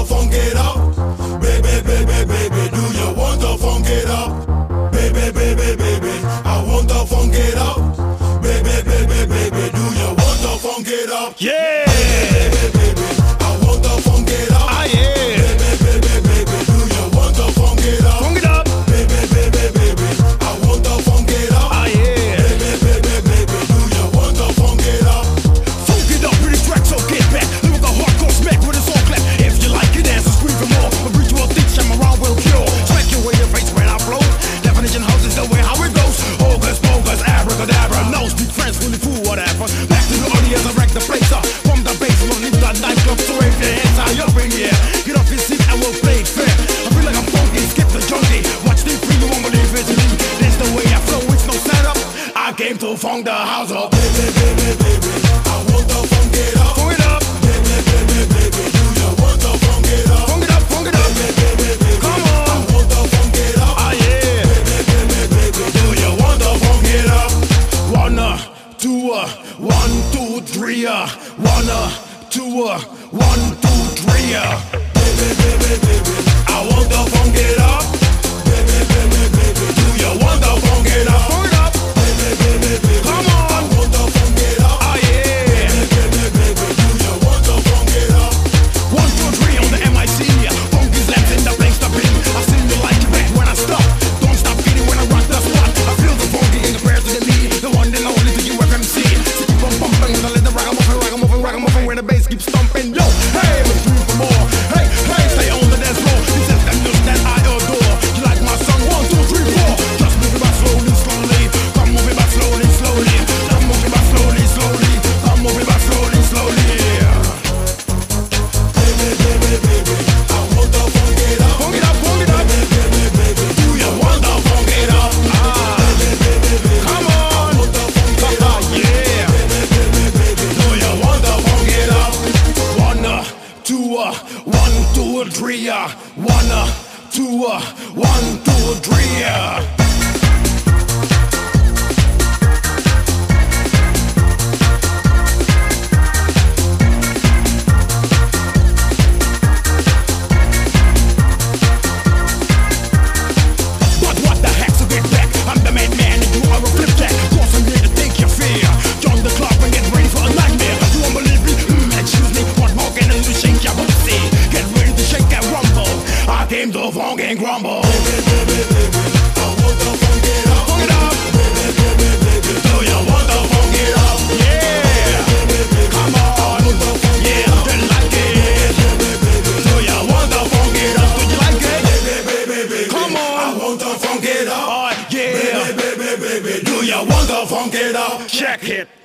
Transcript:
to funk it up? Baby, baby, baby, do you want to funk it up? Baby, baby, baby, I want to funk it up. Baby, baby, baby, do you want to funk it up? Yeah. Baby, baby, I want to funk it up. Ah, yeah. Baby, baby, baby, do you want to funk it up? Funk it up. Baby, baby, baby, I want to funk it up. Ah, yeah. Baby, baby, baby, do you want to funk it up? Funk it up with this track, so get back. Lyrical hardcore smack with a song clap. If you like it, dance and scream for more. A ritual teach I'm around will cure. Smack your way your face when I flow. Definition house is the way how it goes. Hocus pocus, abracadabra. No speak French, fully fool, whatever. Back to the audience, I wreck the place up. From the bass, we'll leave the nightclub. So if your hands high up in the air, get off your seat and we'll play it fair. I feel like I'm funky, skip the junkie. Watch the free, you won't believe it's me. That's the way I flow, it's no setup. I came to funk the house up. Baby, baby, baby, I want to funk it up. Funk it up. Baby, baby, baby, do you want to funk it up? Funk it up, funk it up. Baby, baby, baby, Come I on. want to funk it up. Ah, yeah. Baby, baby, baby, do you want to funk it up? 1, 2, 1, 2, 3. 1, 2, 1, 2, 3. Baby, baby, baby, I want to funk it up. baby, baby, baby, Do you want to funk it up? Funk it up. baby, baby, baby, Come I on. want to funk it up. Ah, yeah. Baby, baby, do you want to funk it up? 1, 2, 3 on the MIC. Funky slams in the place to be. I see you like it back when I stop. Don't stop beating when I rock the spot. I feel the funky in the prayers to the knee. The one and only to you FMC. So keep on bumping, I let the ragamuffin when the bass keeps thumping. Yo, hey, let's do for more. Hey, hey, stay on the dance floor. This is the news that I adore. You like my song? 1, 2, 3, 4. Just move it back slowly, slowly. Come move it back slowly, slowly. Come move it back slowly, slowly. Come move it back slowly, slowly. Baby, baby, baby, I want to funk it up. Funk it up, funk it up. Baby, baby, Do you want to funk it up? Ah, come on. Ah, yeah. Do you want to funk it up? 1, 2, 1, 2, 3. 1, 2, 1, 2, 3. But what the heck, so get back. I'm the main man and you are a flipjack. Cause I'm here to take your fear. Join the club and get ready for a nightmare. You won't believe me? Excuse me. What more can I do to shake your booty? Get ready to shake and rumble. I came to funk and grumble. I want to funk it up. Funk it up. Do you want to funk it up? Yeah. Come on. Yeah, do you like it? Do you want to funk it up? Do you like it? Come on. I want to funk it up. Oh, yeah. Baby, baby, baby, Do you want to funk it up? Check it.